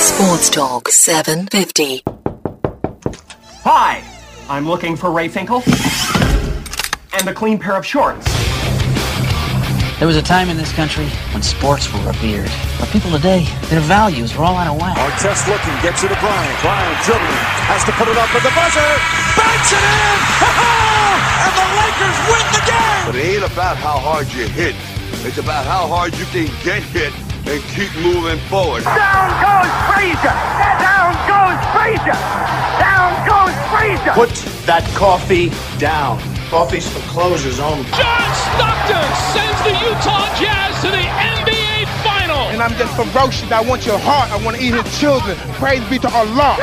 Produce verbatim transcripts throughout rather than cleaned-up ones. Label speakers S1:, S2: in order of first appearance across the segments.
S1: Sports Talk seven fifty.
S2: Hi, I'm looking for Ray Finkel and a clean pair of shorts.
S3: There was a time in this country when sports were revered. But people today, their values are all out of whack.
S4: Artest looking, gets it to Bryant. Bryant dribbling, has to put it up with the buzzer. Banks it in! And the Lakers win the game!
S5: But it ain't about how hard you hit. It's about how hard you can get hit and keep moving forward.
S6: Down goes Frazier! Down goes Frazier! Down goes Frazier!
S7: Put that coffee down. Coffee's for closers only.
S8: John Stockton sends the Utah Jazz to the N B A Final.
S9: And I'm just ferocious. I want your heart. I want to eat his children. Praise be to Allah.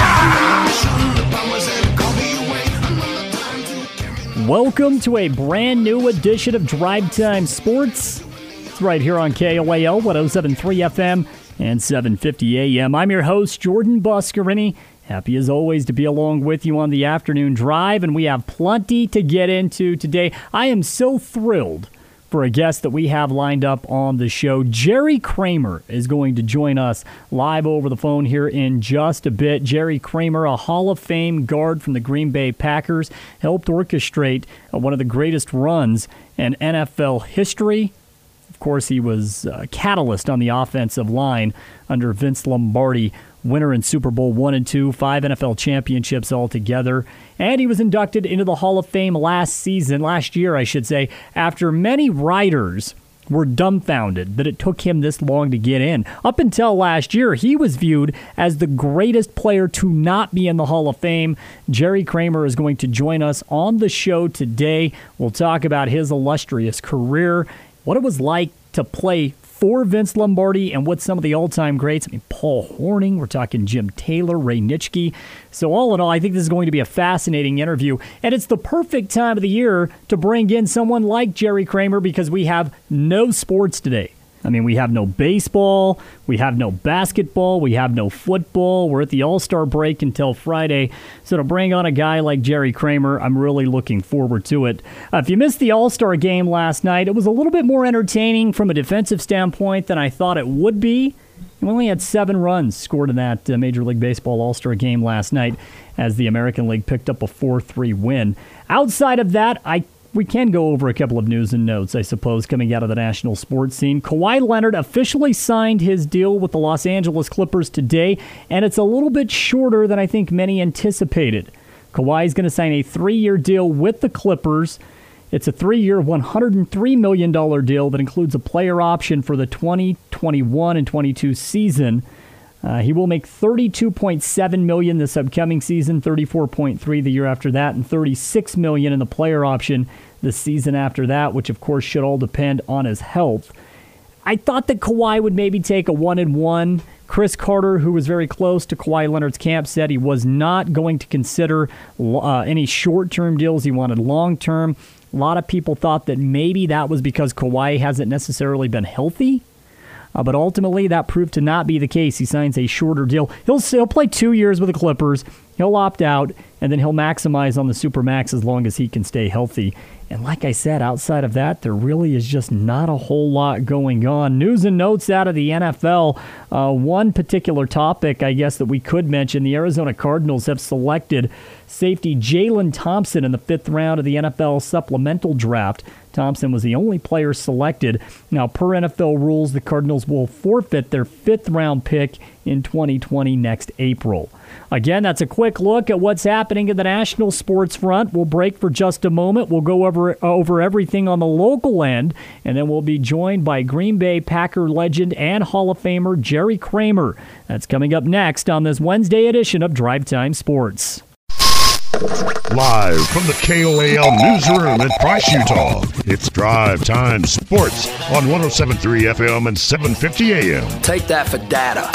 S10: Welcome to a brand new edition of Drive Time Sports. It's right here on K O A L one oh seven point three F M and seven fifty A M. I'm your host, Jordan Buscarini. Happy as always to be along with you on the afternoon drive, and we have plenty to get into today. I am so thrilled for a guest that we have lined up on the show. Jerry Kramer is going to join us live over the phone here in just a bit. Jerry Kramer, a Hall of Fame guard from the Green Bay Packers, helped orchestrate one of the greatest runs in N F L history. Of course, he was a catalyst on the offensive line under Vince Lombardi, winner in Super Bowl one and two, five N F L championships altogether. And he was inducted into the Hall of Fame last season, last year, I should say, after many writers were dumbfounded that it took him this long to get in. Up until last year, he was viewed as the greatest player to not be in the Hall of Fame. Jerry Kramer is going to join us on the show today. We'll talk about his illustrious career, what it was like to play for Vince Lombardi, and what some of the all-time greats, I mean, Paul Hornung, we're talking Jim Taylor, Ray Nitschke. So all in all, I think this is going to be a fascinating interview, and it's the perfect time of the year to bring in someone like Jerry Kramer because we have no sports today. I mean, we have no baseball, we have no basketball, we have no football. We're at the All-Star break until Friday. So to bring on a guy like Jerry Kramer, I'm really looking forward to it. Uh, if you missed the All-Star game last night, it was a little bit more entertaining from a defensive standpoint than I thought it would be. We only had seven runs scored in that uh, Major League Baseball All-Star game last night as the American League picked up a four three win. Outside of that, I We can go over a couple of news and notes, I suppose, coming out of the national sports scene. Kawhi Leonard officially signed his deal with the Los Angeles Clippers today, and it's a little bit shorter than I think many anticipated. Kawhi is going to sign a three-year deal with the Clippers. It's a three-year, one hundred three million dollars deal that includes a player option for the twenty twenty-one and twenty-two season. Uh, he will make thirty-two point seven million dollars this upcoming season, thirty-four point three the year after that, and thirty-six million dollars in the player option the season after that, which of course should all depend on his health. I thought that Kawhi would maybe take a one and one. Chris Carter, who was very close to Kawhi Leonard's camp, said he was not going to consider uh, any short-term deals. He wanted long-term. A lot of people thought that maybe that was because Kawhi hasn't necessarily been healthy. Uh, but ultimately, that proved to not be the case. He signs a shorter deal. He'll, he'll play two years with the Clippers. He'll opt out, and then he'll maximize on the Supermax as long as he can stay healthy. And like I said, outside of that, there really is just not a whole lot going on. News and notes out of the N F L. Uh, one particular topic, I guess, that we could mention, the Arizona Cardinals have selected safety Jalen Thompson in the fifth round of the N F L supplemental draft. Thompson was the only player selected. Now, per N F L rules, the Cardinals will forfeit their fifth-round pick in twenty twenty next April. Again, that's a quick look at what's happening in the national sports front. We'll break for just a moment. We'll go over, over everything on the local end, and then we'll be joined by Green Bay Packer legend and Hall of Famer Jerry Kramer. That's coming up next on this Wednesday edition of Drive Time Sports.
S11: Live from the K O A L newsroom in Price, Utah, it's Drive Time Sports on one oh seven point three F M and seven fifty A M.
S12: Take that for data.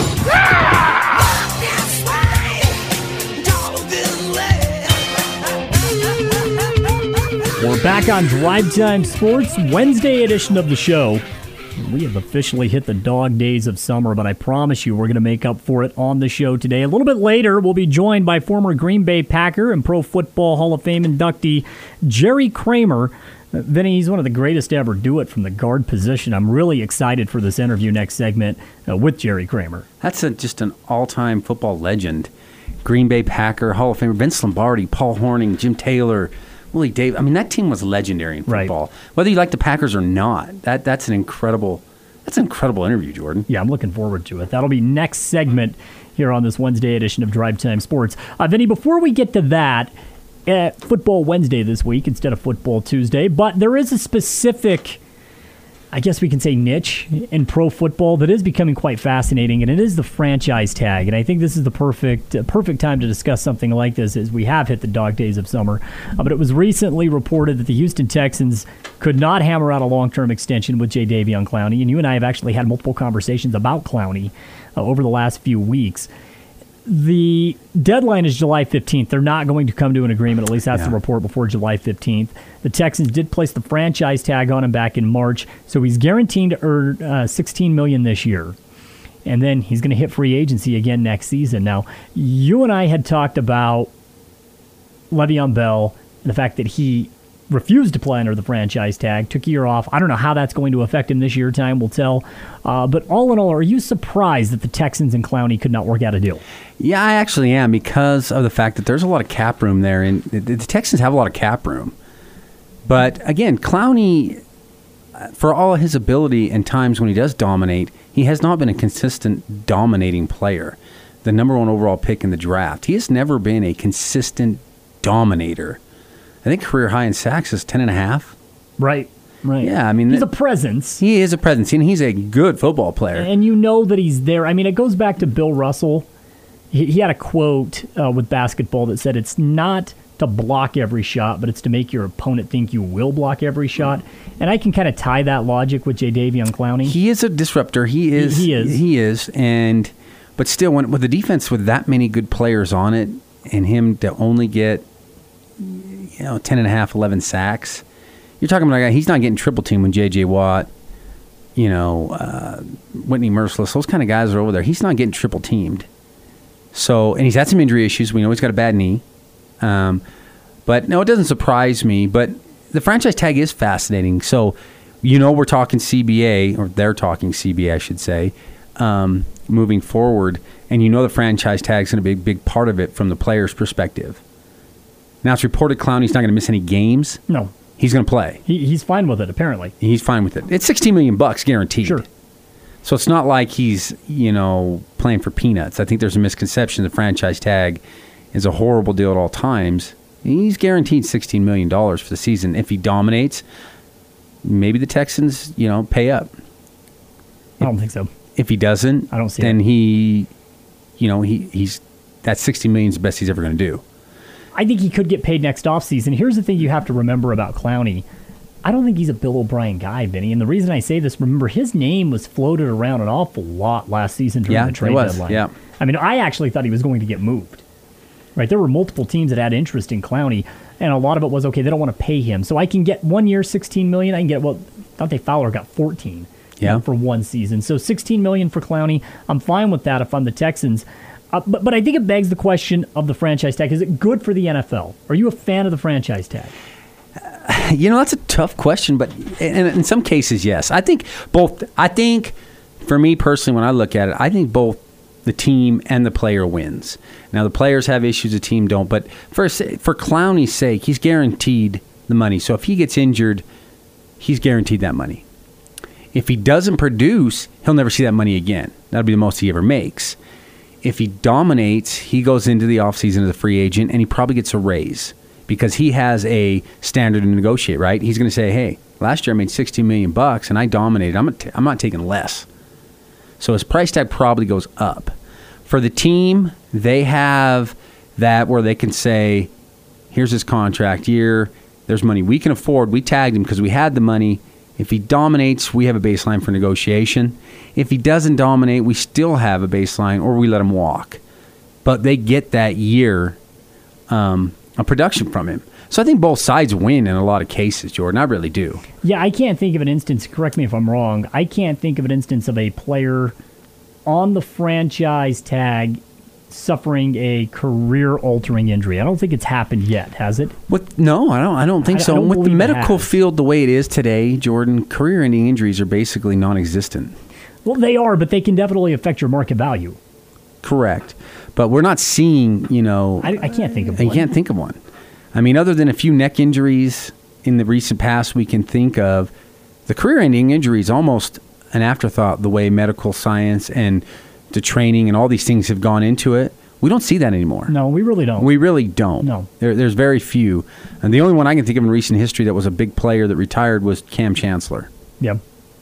S10: We're back on Drive Time Sports, Wednesday edition of the show. We have officially hit the dog days of summer, but I promise you we're going to make up for it on the show today. A little bit later, we'll be joined by former Green Bay Packer and Pro Football Hall of Fame inductee Jerry Kramer. Vinny, he's one of the greatest to ever do it from the guard position. I'm really excited for this interview next segment uh, with Jerry Kramer.
S12: That's a, just an all-time football legend. Green Bay Packer, Hall of Famer, Vince Lombardi, Paul Hornung, Jim Taylor, Willie Davis. I mean, that team was legendary in football. Right. Whether you like the Packers or not, that that's an incredible that's an incredible interview, Jordan.
S10: Yeah, I'm looking forward to it. That'll be next segment here on this Wednesday edition of Drive Time Sports. Uh, Vinny, before we get to that, uh, Football Wednesday this week instead of Football Tuesday, but there is a specific, I guess we can say, niche in pro football that is becoming quite fascinating, and it is the franchise tag. And I think this is the perfect uh, perfect time to discuss something like this, as we have hit the dog days of summer. Uh, but it was recently reported that the Houston Texans could not hammer out a long-term extension with Jadeveon Clowney, and you and I have actually had multiple conversations about Clowney uh, over the last few weeks. The deadline is July fifteenth. They're not going to come to an agreement, at least that's yeah. the report, before July fifteenth. The Texans did place the franchise tag on him back in March, so he's guaranteed to earn uh, sixteen million dollars this year. And then he's going to hit free agency again next season. Now, you and I had talked about Le'Veon Bell and the fact that he refused to play under the franchise tag, took a year off. I don't know how that's going to affect him this year. Time will tell. Uh, but all in all, are you surprised that the Texans and Clowney could not work out a deal?
S12: Yeah, I actually am, because of the fact that there's a lot of cap room there, and the, the Texans have a lot of cap room. But again, Clowney, for all of his ability and times when he does dominate, he has not been a consistent dominating player. The number one overall pick in the draft, he has never been a consistent dominator. I think career high in sacks is ten and a half.
S10: Right, right.
S12: Yeah, I mean,
S10: he's a presence.
S12: He is a presence, and he's a good football player.
S10: And you know that he's there. I mean, it goes back to Bill Russell. He, he had a quote uh, with basketball that said, "It's not to block every shot, but it's to make your opponent think you will block every shot." And I can kind of tie that logic with Jadeveon Clowney.
S12: He is a disruptor. He is.
S10: He, he is.
S12: He is. And but still, when with the defense with that many good players on it, and him to only get, you know, ten and a half, eleven sacks. You're talking about a guy, he's not getting triple teamed when J J Watt, you know, uh, Whitney Merciless, those kind of guys are over there. He's not getting triple teamed. So, and he's had some injury issues. We know he's got a bad knee. Um, but no, it doesn't surprise me. But the franchise tag is fascinating. So, you know, we're talking C B A, or they're talking C B A, I should say, um, moving forward. And you know the franchise tag is going to be a big part of it from the player's perspective. Now, it's reported Clowney's not going to miss any games.
S10: No.
S12: He's going to play.
S10: He, he's fine with it, apparently.
S12: He's fine with it. It's sixteen million bucks guaranteed.
S10: Sure.
S12: So it's not like he's, you know, playing for peanuts. I think there's a misconception the franchise tag is a horrible deal at all times. He's guaranteed sixteen million dollars for the season. If he dominates, maybe the Texans, you know, pay up.
S10: I don't think so.
S12: If he doesn't,
S10: I don't see
S12: then
S10: it.
S12: he, you know, he he's that sixty million is the best he's ever going to do.
S10: I think he could get paid next offseason. Here's the thing you have to remember about Clowney. I don't think he's a Bill O'Brien guy, Vinny. And the reason I say this, remember, his name was floated around an awful lot last season during
S12: yeah,
S10: the trade
S12: it was.
S10: deadline.
S12: Yeah.
S10: I mean, I actually thought he was going to get moved. Right? There were multiple teams that had interest in Clowney, and a lot of it was, okay, they don't want to pay him. So I can get one year, sixteen million dollars. I can get, well, Dante Fowler got fourteen
S12: yeah.
S10: you know, for one season. So sixteen million dollars for Clowney. I'm fine with that if I'm the Texans. Uh, but, but I think it begs the question of the franchise tag. Is it good for the N F L? Are you a fan of the franchise tag?
S12: Uh, you know, that's a tough question, but in, in some cases, yes. I think both. I think, for me personally, when I look at it, I think both the team and the player wins. Now, the players have issues, the team don't. But for for Clowney's sake, he's guaranteed the money. So if he gets injured, he's guaranteed that money. If he doesn't produce, he'll never see that money again. That'll be the most he ever makes. If he dominates, he goes into the offseason as a free agent, and he probably gets a raise because he has a standard to negotiate, right? He's going to say, hey, last year I made sixteen million bucks and I dominated. I'm, t- I'm not taking less. So his price tag probably goes up. For the team, they have that where they can say, here's his contract year. There's money we can afford. We tagged him because we had the money. If he dominates, we have a baseline for negotiation. If he doesn't dominate, we still have a baseline, or we let him walk. But they get that year um, of production from him. So I think both sides win in a lot of cases, Jordan. I really do.
S10: Yeah, I can't think of an instance, correct me if I'm wrong, I can't think of an instance of a player on the franchise tag suffering a career-altering injury. I don't think it's happened yet, has it?
S12: What? No, I don't. I don't think
S10: I,
S12: so.
S10: I don't
S12: With the medical
S10: it
S12: field the way it is today, Jordan, career-ending injuries are basically non-existent.
S10: Well, they are, but they can definitely affect your market value.
S12: Correct, but we're not seeing. You know,
S10: I, I can't think of
S12: I
S10: one.
S12: can't think of one. I mean, other than a few neck injuries in the recent past, we can think of the career-ending injury is almost an afterthought. The way medical science and the training and all these things have gone into it. We don't see that anymore.
S10: No, we really don't.
S12: We really don't.
S10: No.
S12: There, there's very few. And the only one I can think of in recent history that was a big player that retired was Cam Chancellor.
S10: Yep.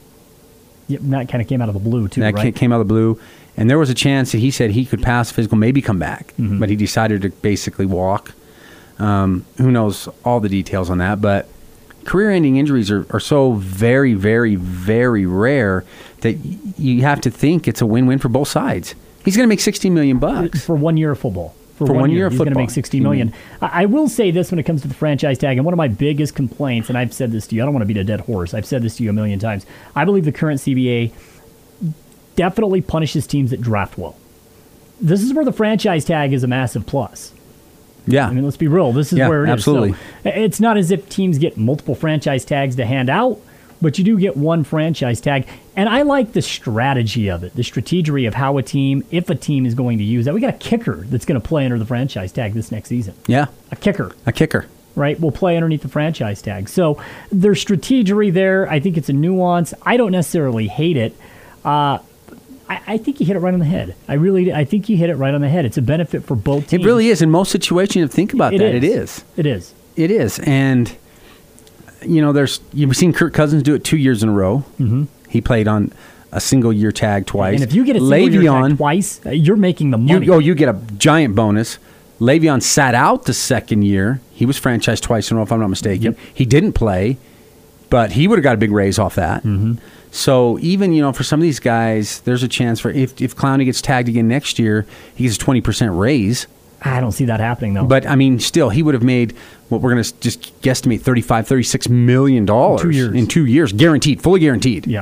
S10: Yep, and that kind of came out of the blue, too,
S12: that
S10: right?
S12: came out of the blue. And there was a chance that he said he could pass physical, maybe come back.
S10: Mm-hmm.
S12: But he decided to basically walk. Um, who knows all the details on that. But career-ending injuries are, are so very, very, very rare that y- you have to think it's a win-win for both sides. He's going to make sixty million bucks
S10: for one year of football. For,
S12: for
S10: one,
S12: one
S10: year,
S12: year of
S10: he's
S12: football.
S10: going to make sixty million. I, I will say this when it comes to the franchise tag, and one of my biggest complaints, and I've said this to you, I don't want to beat a dead horse. I've said this to you a million times. I believe the current C B A definitely punishes teams that draft well. This is where the franchise tag is a massive plus.
S12: Yeah.
S10: I mean, let's be real. This is
S12: yeah,
S10: where it
S12: absolutely.
S10: is. So it's not as if teams get multiple franchise tags to hand out, but you do get one franchise tag. And I like the strategy of it, the strategery of how a team, if a team is going to use that. We got a kicker that's going to play under the franchise tag this next season.
S12: Yeah.
S10: A kicker.
S12: A kicker.
S10: Right? Will play underneath the franchise tag. So there's strategery there. I think it's a nuance. I don't necessarily hate it. Uh, I, I think you hit it right on the head. I really, I think you hit it right on the head. It's a benefit for both teams.
S12: It really is. In most situations, if you think about
S10: It
S12: that,
S10: is.
S12: it is.
S10: It is.
S12: It is. And, you know, there's you've seen Kirk Cousins do it two years in a row.
S10: Mm-hmm.
S12: He played on a single year tag twice.
S10: And if you get a single
S12: Le'Veon,
S10: year tag twice, uh, you're making the money.
S12: You, oh, you get a giant bonus. Le'Veon sat out the second year. He was franchised twice in a row, if I'm not mistaken.
S10: Yep.
S12: He didn't play, but he would have got a big raise off that.
S10: Mm-hmm.
S12: So even, you know, for some of these guys, there's a chance for if, if Clowney gets tagged again next year, he gets a twenty percent raise.
S10: I don't see that happening, though.
S12: But, I mean, still, he would have made what we're going to just guesstimate thirty-five, thirty-six million dollars
S10: Two years.
S12: in two years, guaranteed, fully guaranteed.
S10: Yeah.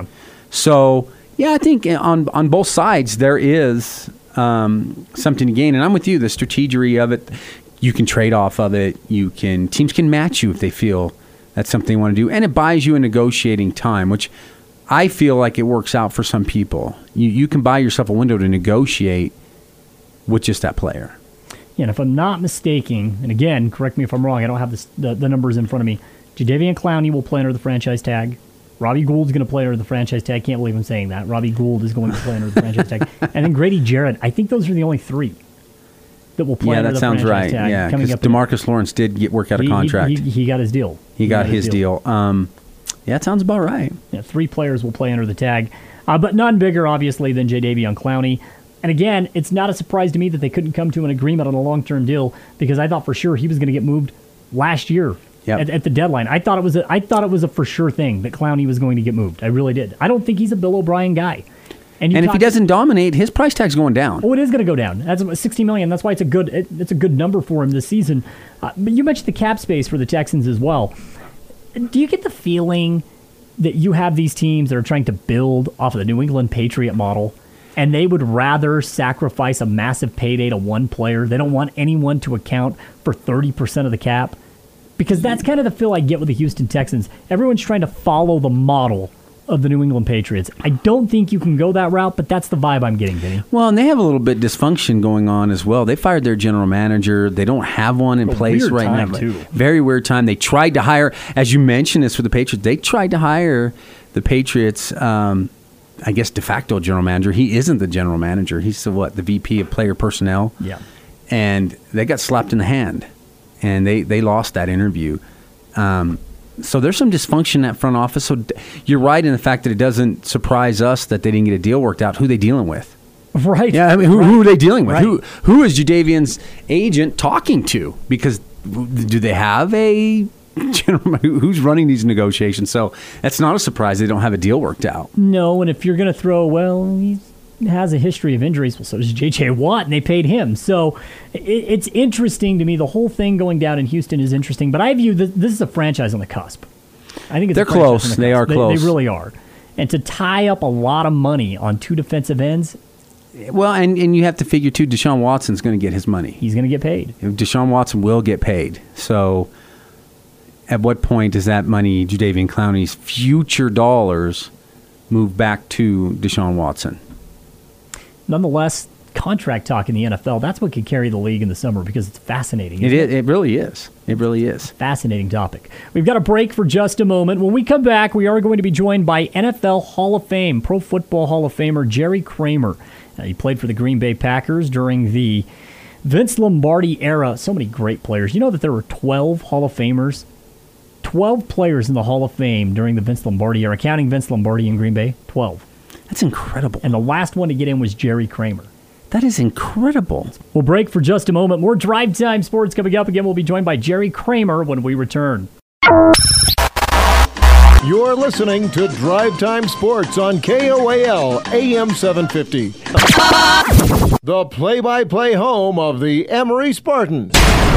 S12: So, yeah, I think on on both sides there is um, something to gain. And I'm with you, the strategery of it, you can trade off of it. You can Teams can match you if they feel that's something they want to do. And it buys you a negotiating time, which I feel like it works out for some people. You you can buy yourself a window to negotiate with just that player.
S10: Yeah, and if I'm not mistaken, and again, correct me if I'm wrong, I don't have this, the, the numbers in front of me, Jadeveon Clowney will play under the franchise tag. Robbie Gould's going to play under the franchise tag. Can't believe I'm saying that. Robbie Gould is going to play under the franchise tag. And then Grady Jarrett. I think those are the only three that will play
S12: yeah,
S10: under
S12: that
S10: the
S12: sounds
S10: franchise
S12: right.
S10: tag.
S12: Yeah,
S10: coming
S12: because
S10: up in-
S12: DeMarcus Lawrence did get work out of
S10: he- he-
S12: contract.
S10: He, he got his deal.
S12: He got his deal. Um, yeah, it sounds about right.
S10: Yeah, three players will play under the tag, uh, but none bigger, obviously, than Jadeveon Clowney. And again, it's not a surprise to me that they couldn't come to an agreement on a long-term deal because I thought for sure he was going to get moved last year
S12: Yep.
S10: at, at the deadline. I thought it was a, I thought it was a for sure thing that Clowney was going to get moved. I really did. I don't think he's a Bill O'Brien guy.
S12: And,
S10: you
S12: and if he
S10: talk-
S12: doesn't dominate, his price tag's going down.
S10: Oh, it is going to go down. That's about sixty million dollars. That's why it's a good it, it's a good number for him this season. Uh, but you mentioned the cap space for the Texans as well. Do you get the feeling that you have these teams that are trying to build off of the New England Patriot model, and they would rather sacrifice a massive payday to one player? They don't want anyone to account for thirty percent of the cap? Because that's kind of the feel I get with the Houston Texans. Everyone's trying to follow the model of the New England Patriots. I don't think you can go that route, but that's the vibe I'm getting, Vinny.
S12: Well, and they have a little bit dysfunction going on as well. They fired their general manager. They don't have one in
S10: A
S12: place
S10: weird
S12: right
S10: time,
S12: now.
S10: too.
S12: Very weird time. They tried to hire, as you mentioned this for the Patriots, they tried to hire the Patriots, um, I guess, de facto general manager. He isn't the general manager. He's the, what, the V P of player personnel.
S10: Yeah.
S12: And they got slapped in the hand, and they, they lost that interview. Um So there's some dysfunction in that front office. So d- you're right in the fact that it doesn't surprise us that they didn't get a deal worked out. Who are they dealing with?
S10: Right.
S12: Yeah, I mean, who,
S10: right.
S12: who are they dealing with?
S10: Right.
S12: Who who is Jadeveon's agent talking to? Because do they have a general? who- Who's running these negotiations? So that's not a surprise they don't have a deal worked out.
S10: No, and if you're going to throw, well, he has a history of injuries. Well, so does J J Watt, and they paid him. So it, it's interesting to me. The whole thing going down in Houston is interesting, but I view this, this is a franchise on the cusp. I think it's
S12: They're
S10: a franchise
S12: close.
S10: on the
S12: They
S10: cusp.
S12: are close.
S10: They, really are. And to tie up a lot of money on two defensive ends,
S12: Well, and, and you have to figure, too, Deshaun Watson's going to get his money.
S10: He's going to get paid.
S12: Deshaun Watson will get paid. So at what point does that money, Jadeveon Clowney's future dollars, move back to Deshaun Watson?
S10: Nonetheless, contract talk in the N F L, that's what could carry the league in the summer because it's fascinating.
S12: It is.
S10: It?
S12: It really is. It really is.
S10: Fascinating topic. We've got a break for just a moment. When we come back, we are going to be joined by N F L Hall of Fame, Pro Football Hall of Famer Jerry Kramer. Uh, he played for the Green Bay Packers during the Vince Lombardi era. So many great players. You know that there were twelve Hall of Famers? twelve players in the Hall of Fame during the Vince Lombardi era, counting Vince Lombardi in Green Bay. twelve.
S12: That's incredible.
S10: And the last one to get in was Jerry Kramer.
S12: That is incredible.
S10: We'll break for just a moment. More Drive Time Sports coming up. Again, we'll be joined by Jerry Kramer when we return.
S13: You're listening to Drive Time Sports on K O A L A M seven fifty. The play-by-play home of the Emory Spartans.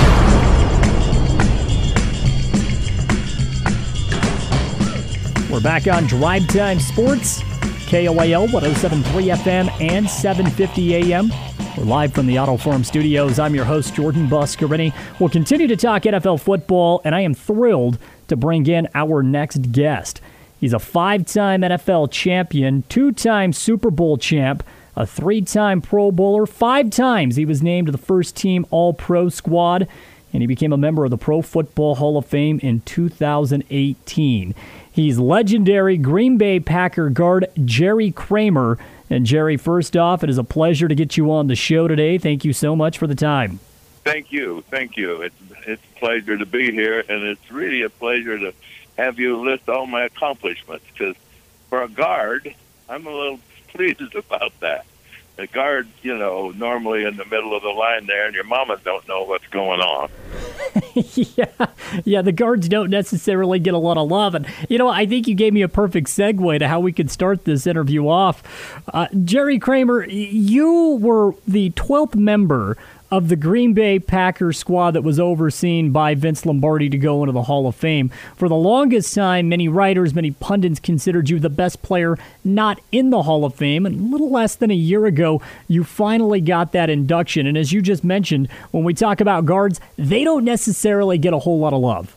S10: We're back on Drive Time Sports, K O A L one oh seven point three F M and seven fifty A M. We're live from the Auto Forum Studios. I'm your host, Jordan Buscarini. We'll continue to talk N F L football, and I am thrilled to bring in our next guest. He's a five-time N F L champion, two-time Super Bowl champ, a three-time Pro Bowler. Five times he was named to the first-team All-Pro squad, and he became a member of the Pro Football Hall of Fame in two thousand eighteen. He's legendary Green Bay Packer guard Jerry Kramer. And Jerry, first off, it is a pleasure to get you on the show today. Thank you so much for the time.
S14: Thank you. Thank you. It's, it's a pleasure to be here, and it's really a pleasure to have you list all my accomplishments, because for a guard, I'm a little pleased about that. A guard, you know, normally in the middle of the line there, and your mamas don't know what's going on.
S10: yeah, yeah, the guards don't necessarily get a lot of love. And, you know, I think you gave me a perfect segue to how we could start this interview off. Uh, Jerry Kramer, you were the twelfth member of the Green Bay Packers squad that was overseen by Vince Lombardi to go into the Hall of Fame. For the longest time, many writers, many pundits considered you the best player not in the Hall of Fame. And a little less than a year ago, you finally got that induction. And as you just mentioned, when we talk about guards, they don't necessarily get a whole lot of love.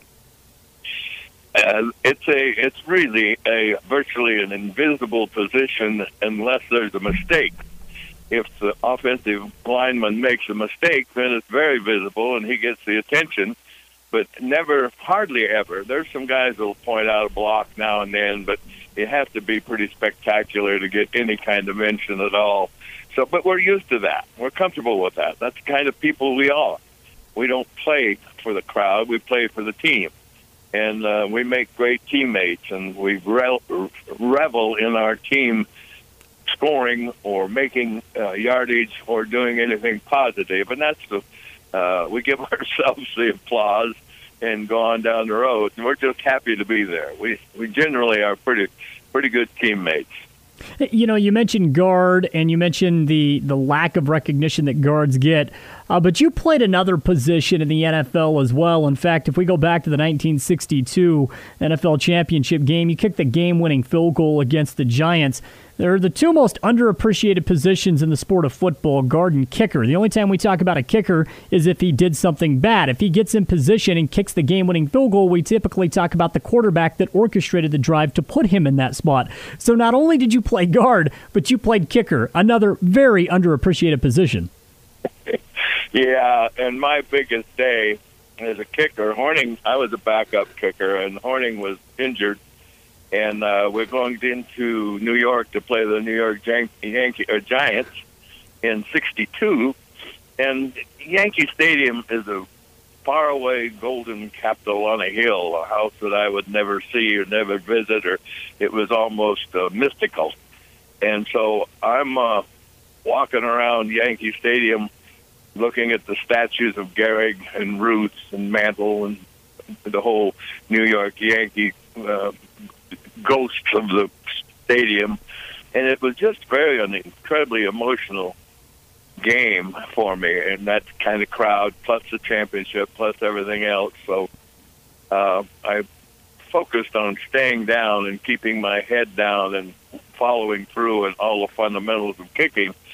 S14: Uh, it's a, it's really a virtually an invisible position unless there's a mistake. If the offensive lineman makes a mistake, then it's very visible and he gets the attention, but never, hardly ever. There's some guys that will point out a block now and then, but it has to be pretty spectacular to get any kind of mention at all. So, but we're used to that. We're comfortable with that. That's the kind of people we are. We don't play for the crowd. We play for the team. And uh, we make great teammates, and we re- revel in our team scoring or making uh, yardage or doing anything positive. And that's the, uh, we give ourselves the applause and go on down the road. And we're just happy to be there. We we generally are pretty pretty good teammates.
S10: You know, you mentioned guard, and you mentioned the, the lack of recognition that guards get, uh, but you played another position in the N F L as well. In fact, if we go back to the nineteen sixty-two N F L championship game, you kicked the game-winning field goal against the Giants. They're the two most underappreciated positions in the sport of football, guard and kicker. The only time we talk about a kicker is if he did something bad. If he gets in position and kicks the game-winning field goal, we typically talk about the quarterback that orchestrated the drive to put him in that spot. So not only did you play guard, but you played kicker, another very underappreciated position.
S14: Yeah, and my biggest day as a kicker, Horning, I was a backup kicker, and Horning was injured. And uh, we're going into New York to play the New York Yan- Yankee or Giants in sixty-two. And Yankee Stadium is a faraway golden capital on a hill, a house that I would never see or never visit, or it was almost uh, mystical. And so I'm uh, walking around Yankee Stadium looking at the statues of Gehrig and Ruth and Mantle and the whole New York Yankee uh ghosts of the stadium, and it was just very an incredibly emotional game for me, and that kind of crowd, plus the championship, plus everything else. So uh, I focused on staying down and keeping my head down and following through and all the fundamentals of kicking.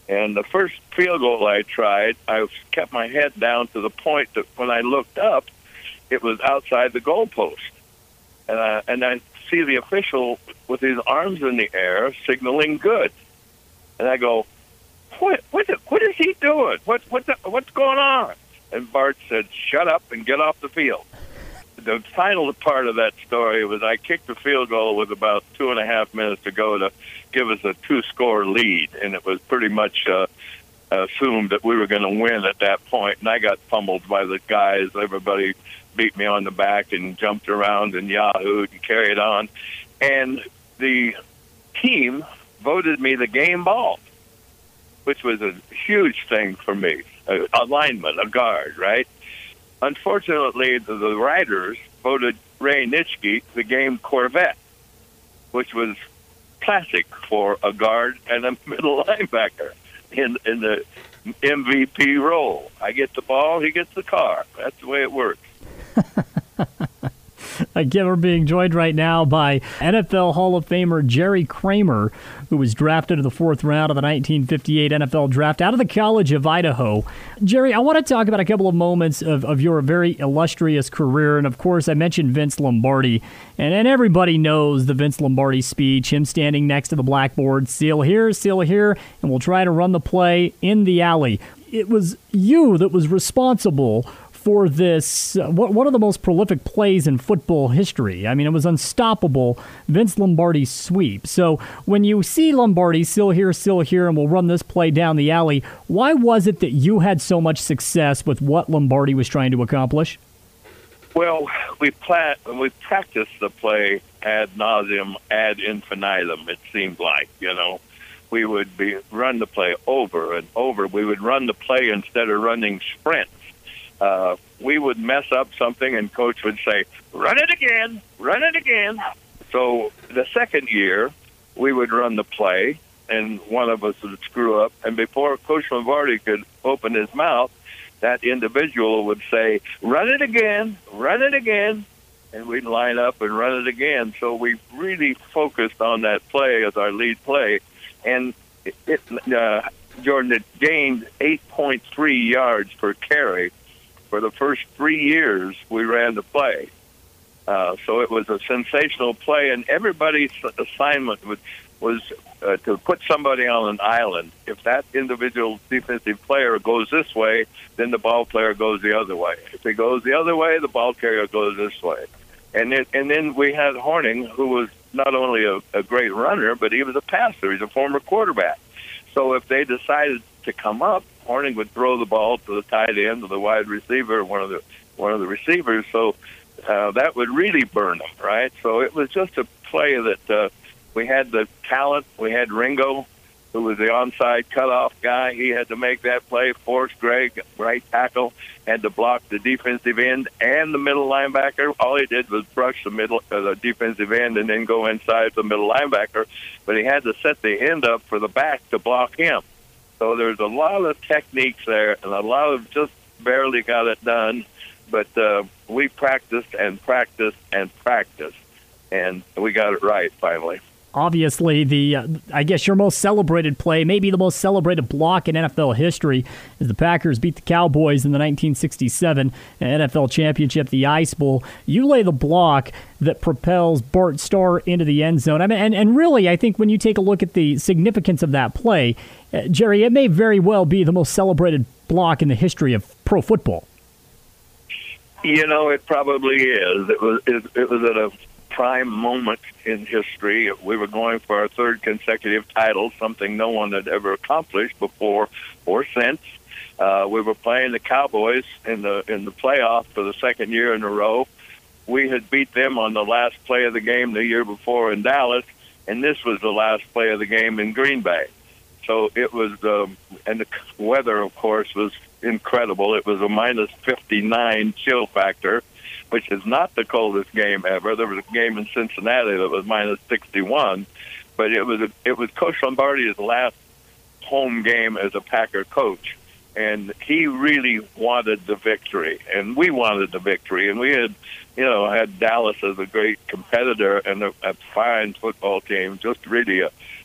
S14: And the first field goal I tried, I kept my head down to the point that when I looked up, it was outside the goalpost. And I, and I see the official with his arms in the air signaling good. And I go, what what what is he doing? What what the, what's going on? And Bart said, shut up and get off the field. The final part of that story was I kicked the field goal with about two and a half minutes to go to give us a two-score lead, and it was pretty much uh, assumed that we were going to win at that point. And I got pummeled by the guys. Everybody beat me on the back and jumped around and yahooed and carried on. And the team voted me the game ball, which was a huge thing for me, a, a lineman, a guard, right? Unfortunately, the, the writers voted Ray Nitschke the game Corvette, which was classic for a guard and a middle linebacker in in the M V P role. I get the ball, he gets the car. That's the way it works.
S10: Again, we're being joined right now by N F L Hall of Famer Jerry Kramer, who was drafted in the fourth round of the nineteen fifty-eight N F L Draft out of the College of Idaho. Jerry, I want to talk about a couple of moments of, of your very illustrious career. And, of course, I mentioned Vince Lombardi. And, and everybody knows the Vince Lombardi speech, him standing next to the blackboard, seal here, seal here, and we'll try to run the play in the alley. It was you that was responsible for this, uh, one of the most prolific plays in football history. I mean, it was unstoppable, Vince Lombardi's sweep. So when you see Lombardi, still here, still here, and we'll run this play down the alley, why was it that you had so much success with what Lombardi was trying to accomplish?
S14: Well, we pla- we practiced the play ad nauseum, ad infinitum, it seemed like, you know. We would be run the play over and over. We would run the play instead of running sprints. Uh, we would mess up something, and Coach would say, run it again, run it again. So the second year, we would run the play, and one of us would screw up. And before Coach Lombardi could open his mouth, that individual would say, run it again, run it again. And we'd line up and run it again. So we really focused on that play as our lead play. And it, it, uh, Jordan, it gained eight point three yards per carry. For the first three years, we ran the play. Uh, so it was a sensational play, and everybody's assignment was, was uh, to put somebody on an island. If that individual defensive player goes this way, then the ball player goes the other way. If he goes the other way, the ball carrier goes this way. And then, and then we had Horning, who was not only a, a great runner, but he was a passer. He's a former quarterback. So if they decided to come up, Horning would throw the ball to the tight end or the wide receiver, one of the one of the receivers. So uh, that would really burn them, right? So it was just a play that uh, we had the talent. We had Ringo, who was the onside cutoff guy. He had to make that play. Forrest Gregg, right tackle, had to block the defensive end and the middle linebacker. All he did was brush the middle, uh, the defensive end, and then go inside the middle linebacker. But he had to set the end up for the back to block him. So there's a lot of techniques there, and a lot of just barely got it done. But uh, we practiced and practiced and practiced, and we got it right finally.
S10: Obviously, the uh, I guess your most celebrated play, maybe the most celebrated block in N F L history, is the Packers beat the Cowboys in the nineteen sixty-seven N F L Championship, the Ice Bowl. You lay the block that propels Bart Starr into the end zone. I mean, and, and really, I think when you take a look at the significance of that play, uh, Jerry, it may very well be the most celebrated block in the history of pro football.
S14: You know, it probably is. It was it, it was at a prime moment in history. We were going for our third consecutive title, something no one had ever accomplished before or since. Uh, we were playing the Cowboys in the in the playoff for the second year in a row. We had beat them on the last play of the game the year before in Dallas, and this was the last play of the game in Green Bay. So it was, um, and the weather, of course, was incredible. It was a minus fifty-nine chill factor, which is not the coldest game ever. There was a game in Cincinnati that was minus sixty-one, but it was a, it was Coach Lombardi's last home game as a Packer coach, and he really wanted the victory, and we wanted the victory, and we had, you know, had Dallas as a great competitor and a, a fine football team, just really a,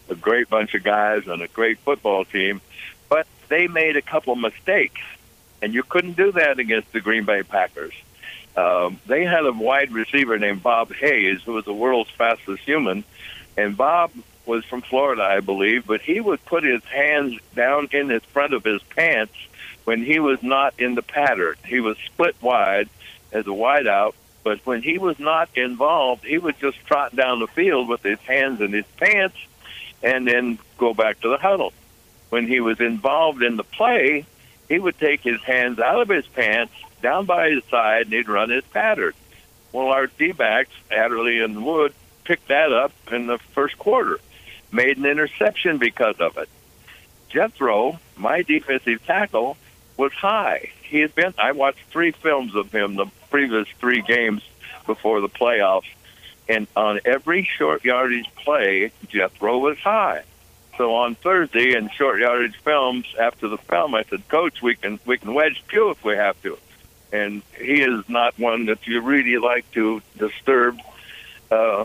S14: a great bunch of guys and a great football team, but they made a couple of mistakes, and you couldn't do that against the Green Bay Packers. Um, they had a wide receiver named Bob Hayes, who was the world's fastest human, and Bob was from Florida, I believe, but he would put his hands down in the front of his pants when he was not in the pattern. He was split wide as a wideout, but when he was not involved, he would just trot down the field with his hands in his pants and then go back to the huddle. When he was involved in the play, he would take his hands out of his pants, down by his side, and he'd run his pattern. Well, our D-backs, Adderley and Wood, picked that up in the first quarter, made an interception because of it. Jethro, my defensive tackle, was high. He had been, I watched three films of him the previous three games before the playoffs, and on every short yardage play, Jethro was high. So on Thursday in short yardage films, after the film, I said, Coach, we can we can wedge Pugh if we have to. And he is not one that you really like to disturb. Uh,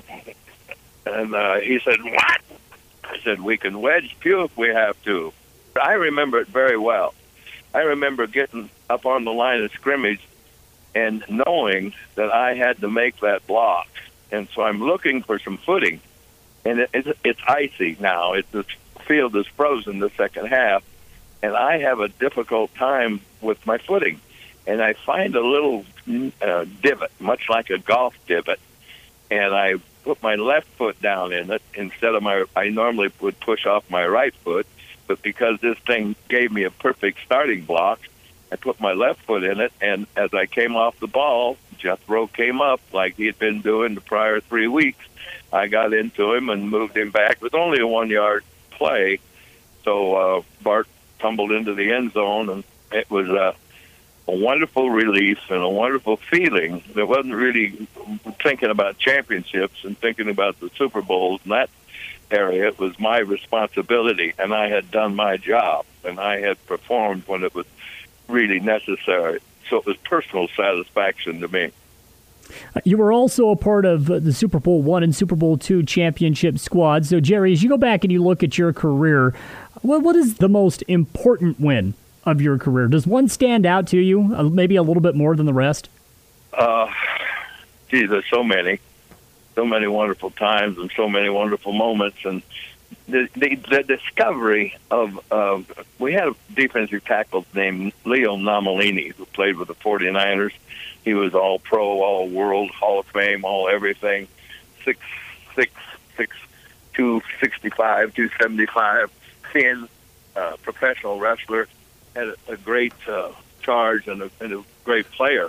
S14: and uh, he said, what? I said, we can wedge Pugh if we have to. I remember it very well. I remember getting up on the line of scrimmage and knowing that I had to make that block. And so I'm looking for some footing. And it, it's, it's icy now. It, the field is frozen the second half. And I have a difficult time with my footing. And I find a little uh, divot, much like a golf divot. And I put my left foot down in it instead of my, I normally would push off my right foot. But because this thing gave me a perfect starting block, I put my left foot in it, and as I came off the ball, Jethro came up like he had been doing the prior three weeks. I got into him and moved him back. It was only a one-yard play, so uh, Bart tumbled into the end zone, and it was uh, a wonderful relief and a wonderful feeling. It wasn't really thinking about championships and thinking about the Super Bowls and that area. It was my responsibility, and I had done my job, and I had performed when it was really necessary. So it was personal satisfaction to me.
S10: You were also a part of the Super Bowl one and Super Bowl two championship squad. So, Jerry, as you go back and you look at your career, what what is the most important win of your career? Does one stand out to you, uh, maybe a little bit more than the rest?
S14: Uh, geez, there's so many. So many wonderful times and so many wonderful moments. And the the, the discovery of, uh, we had a defensive tackle named Leo Nomalini who played with the forty-niners. He was all pro, all world, Hall of Fame, all everything. Six, six, six, two sixty-five, two seventy-five, thin, uh, professional wrestler, had a, a great uh, charge and a, and a great player.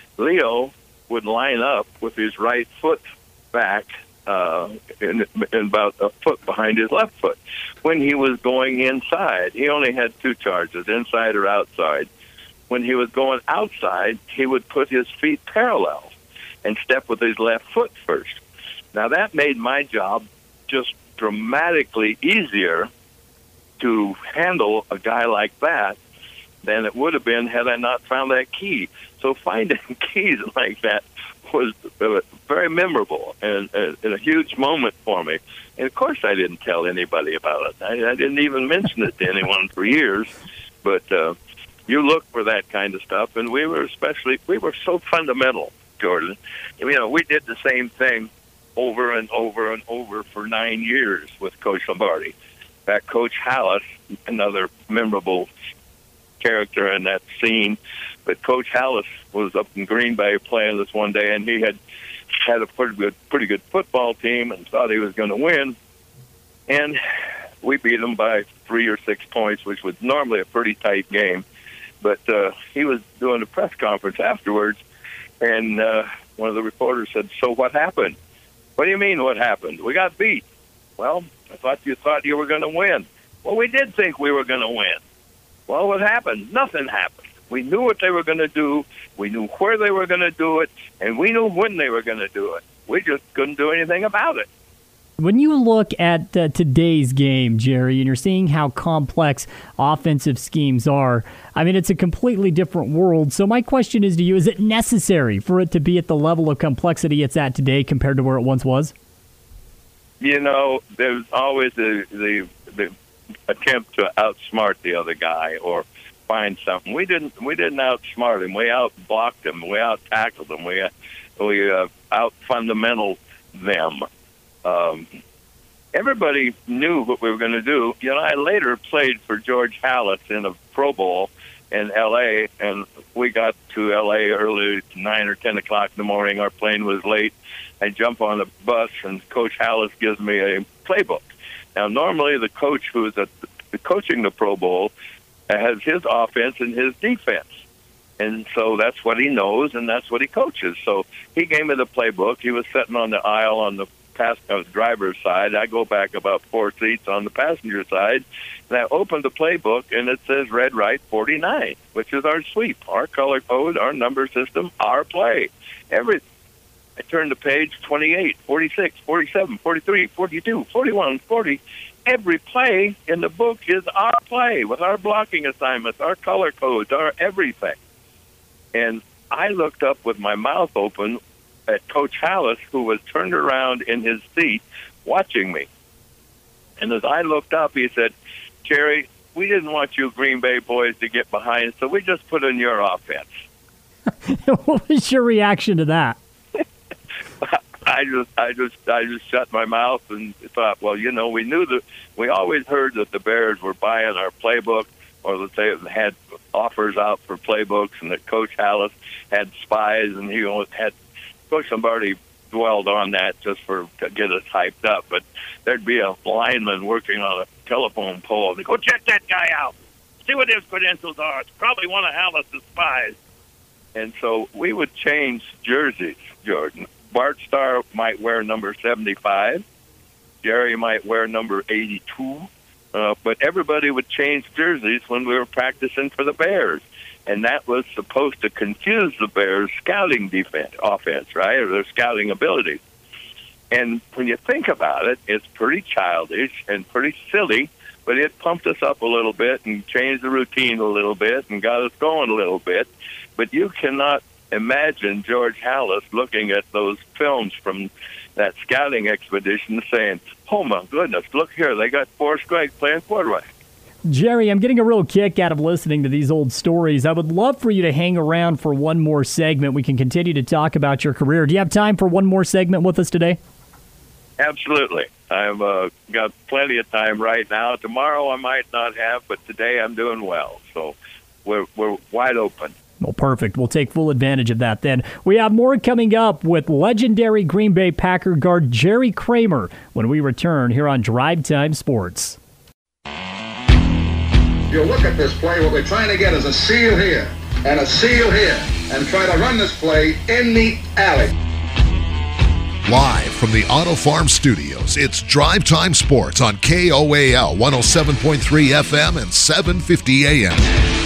S14: Leo would line up with his right foot back uh, in, in about a foot behind his left foot when he was going inside. He only had two charges, inside or outside. When he was going outside, he would put his feet parallel and step with his left foot first. Now, that made my job just dramatically easier to handle a guy like that than it would have been had I not found that key. So finding keys like that was very memorable and, and, and a huge moment for me. And, of course, I didn't tell anybody about it. I, I didn't even mention it to anyone for years. But uh, you look for that kind of stuff, and we were especially, we were so fundamental, Jordan. You know, we did the same thing over and over and over for nine years with Coach Lombardi. In fact, Coach Hallis, another memorable character in that scene, but Coach Hallis was up in Green Bay playing this one day, and he had had a pretty good, pretty good football team and thought he was going to win. And we beat him by three or six points, which was normally a pretty tight game. But uh, he was doing a press conference afterwards, and uh, one of the reporters said, "So what happened?" "What do you mean, what happened? We got beat." "Well, I thought you thought you were going to win." "Well, we did think we were going to win." "Well, what happened?" "Nothing happened. We knew what they were going to do. We knew where they were going to do it, and we knew when they were going to do it. We just couldn't do anything about it."
S10: When you look at uh, today's game, Jerry, and you're seeing how complex offensive schemes are, I mean, it's a completely different world. So my question is to you, is it necessary for it to be at the level of complexity it's at today compared to where it once was?
S14: you know, there's always the, the the attempt to outsmart the other guy or find something. We didn't we didn't outsmart him. We outblocked him. We out tackled him. We uh, we uh, out fundamental them. Um, everybody knew what we were going to do. You know, I later played for George Halas in a Pro Bowl in L A, and we got to L A early, nine or ten o'clock in the morning. Our plane was late. I jump on the bus, and Coach Halas gives me a playbook. Now, normally the coach who is at the, coaching the Pro Bowl has his offense and his defense. And so that's what he knows, and that's what he coaches. So he gave me the playbook. He was sitting on the aisle on the pass, uh, driver's side. I go back about four seats on the passenger side, and I open the playbook, and it says red right forty-nine, which is our sweep, our color code, our number system, our play. Everything. I turned to page twenty-eight, forty-six, forty-seven, forty-three, forty-two, forty-one, forty. Every play in the book is our play with our blocking assignments, our color codes, our everything. And I looked up with my mouth open at Coach Halas, who was turned around in his seat watching me. And as I looked up, he said, Jerry, we didn't want you Green Bay boys to get behind, so we just put in your offense.
S10: What was your reaction to that?
S14: I just, I just, I just shut my mouth and thought, well, you know, we knew that we always heard that the Bears were buying our playbook, or that they had offers out for playbooks, and that Coach Halas had spies, and he had Coach Lombardi dwelled on that just for to get us hyped up. But there'd be a lineman working on a telephone pole, and they go check that guy out, see what his credentials are. It's probably one of Halas's spies. And so we would change jerseys, Jordan. Bart Starr might wear number seventy-five. Jerry might wear number eighty-two. Uh, but everybody would change jerseys when we were practicing for the Bears. And that was supposed to confuse the Bears' scouting defense, offense, right, or their scouting ability. And when you think about it, it's pretty childish and pretty silly, but it pumped us up a little bit and changed the routine a little bit and got us going a little bit. But you cannot imagine George Halas looking at those films from that scouting expedition saying, oh, my goodness, look here, they got Forrest Gregg playing quarterback.
S10: Jerry, I'm getting a real kick out of listening to these old stories. I would love for you to hang around for one more segment. We can continue to talk about your career. Do you have time for one more segment with us today?
S14: Absolutely. I've uh, got plenty of time right now. Tomorrow I might not have, but today I'm doing well. So we're we're wide open.
S10: Well, perfect. We'll take full advantage of that then. We have more coming up with legendary Green Bay Packer guard Jerry Kramer when we return here on Drive Time Sports.
S15: If you look at this play, what we're trying to get is a seal here and a seal here and try to run this play in the alley.
S11: Live from the Auto Farm Studios, it's Drive Time Sports on K O A L one oh seven point three F M and seven fifty A M.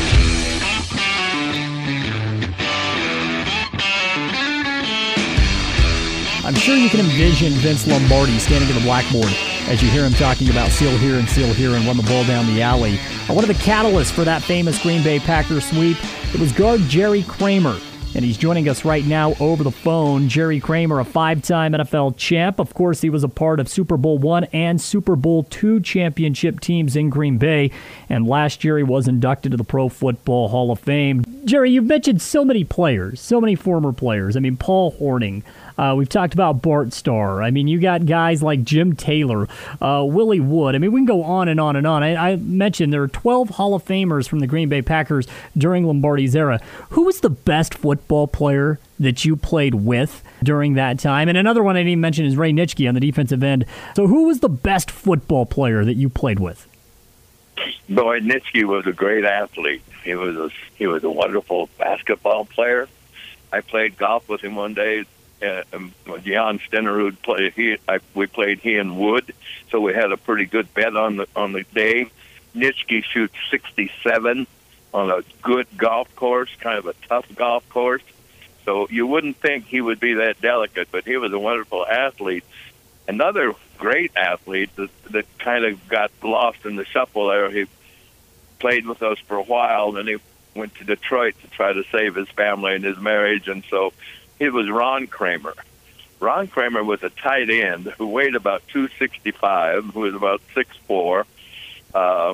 S10: I'm sure you can envision Vince Lombardi standing at the blackboard as you hear him talking about seal here and seal here and run the ball down the alley. One of the catalysts for that famous Green Bay Packers sweep, it was guard Jerry Kramer. And he's joining us right now over the phone. Jerry Kramer, a five-time N F L champ. Of course, he was a part of Super Bowl one and Super Bowl two championship teams in Green Bay. And last year, he was inducted to the Pro Football Hall of Fame. Jerry, you've mentioned so many players, so many former players. I mean, Paul Hornung. Uh, we've talked about Bart Starr. I mean, you got guys like Jim Taylor, uh, Willie Wood. I mean, we can go on and on and on. I, I mentioned there are twelve Hall of Famers from the Green Bay Packers during Lombardi's era. Who was the best football player that you played with during that time? And another one I didn't even mention is Ray Nitschke on the defensive end. So who was the best football player that you played with?
S14: Boy, Nitschke was a great athlete. He was a, he was a wonderful basketball player. I played golf with him one day. Uh, um, Jan Stenerud played. He, I, we played he and Wood, so we had a pretty good bet on the on the day. Nitschke shoots sixty-seven on a good golf course, kind of a tough golf course. So you wouldn't think he would be that delicate, but he was a wonderful athlete. Another great athlete that, that kind of got lost in the shuffle there. He played with us for a while, then he went to Detroit to try to save his family and his marriage, and so it was Ron Kramer. Ron Kramer was a tight end who weighed about two sixty-five, who was about six foot four. Uh,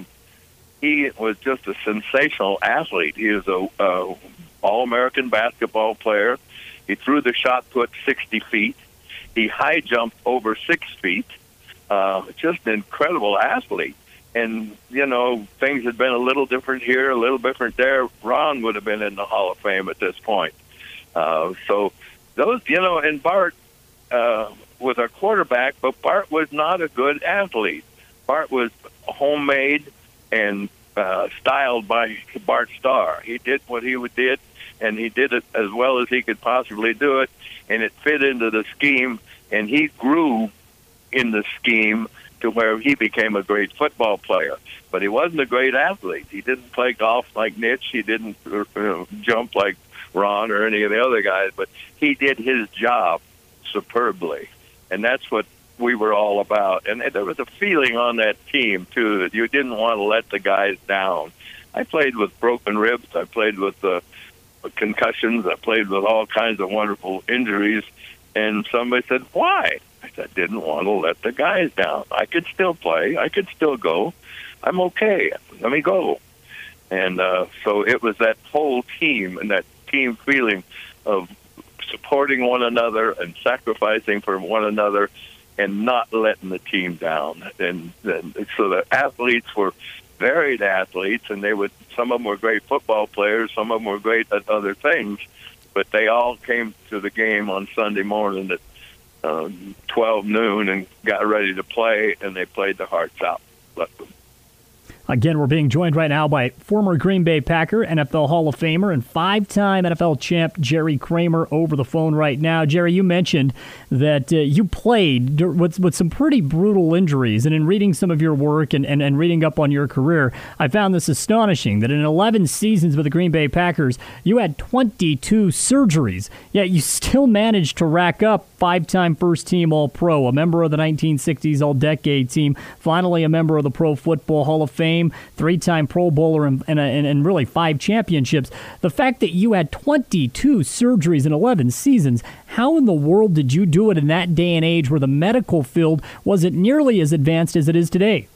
S14: he was just a sensational athlete. He was a, a All-American basketball player. He threw the shot put sixty feet. He high jumped over six feet. Uh, just an incredible athlete. And, you know, things had been a little different here, a little different there. Ron would have been in the Hall of Fame at this point. Uh, so those, you know, and Bart uh, was our quarterback, but Bart was not a good athlete. Bart was homemade and uh, styled by Bart Starr. He did what he did, and he did it as well as he could possibly do it, and it fit into the scheme, and he grew in the scheme to where he became a great football player. But he wasn't a great athlete. He didn't play golf like Mitch. He didn't you know, jump like Ron or any of the other guys, but he did his job superbly, and that's what we were all about. And there was a feeling on that team, too, that you didn't want to let the guys down. I played with broken ribs. I played with uh, concussions. I played with all kinds of wonderful injuries, and somebody said, why? I said, didn't want to let the guys down. I could still play. I could still go. I'm okay. Let me go. And uh, so it was that whole team and that team feeling of supporting one another and sacrificing for one another and not letting the team down. And, and so the athletes were varied athletes, and they would. Some of them were great football players. Some of them were great at other things. But they all came to the game on Sunday morning at uh, twelve noon and got ready to play, and they played their hearts out. Let them.
S10: Again, we're being joined right now by former Green Bay Packer, N F L Hall of Famer, and five-time N F L champ Jerry Kramer over the phone right now. Jerry, you mentioned that uh, you played with, with some pretty brutal injuries, and in reading some of your work and, and, and reading up on your career, I found this astonishing, that in eleven seasons with the Green Bay Packers, you had twenty-two surgeries, yet you still managed to rack up five-time first-team All-Pro, a member of the nineteen sixties All-Decade team, finally a member of the Pro Football Hall of Fame, three-time Pro Bowler, and, and, and really five championships. The fact that you had twenty-two surgeries in eleven seasons, how in the world did you do it in that day and age where the medical field wasn't nearly as advanced as it is today?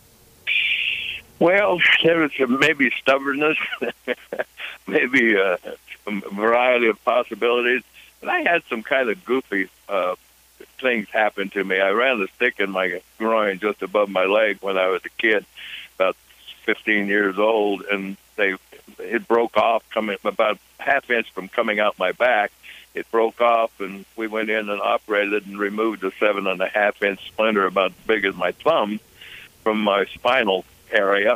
S14: Well, there was maybe stubbornness, maybe a variety of possibilities. But I had some kind of goofy uh, things happen to me. I ran a stick in my groin just above my leg when I was a kid, about fifteen years old, and they it broke off coming about half inch from coming out my back. It broke off, and we went in and operated and removed a seven and a half inch splinter about as big as my thumb from my spinal area.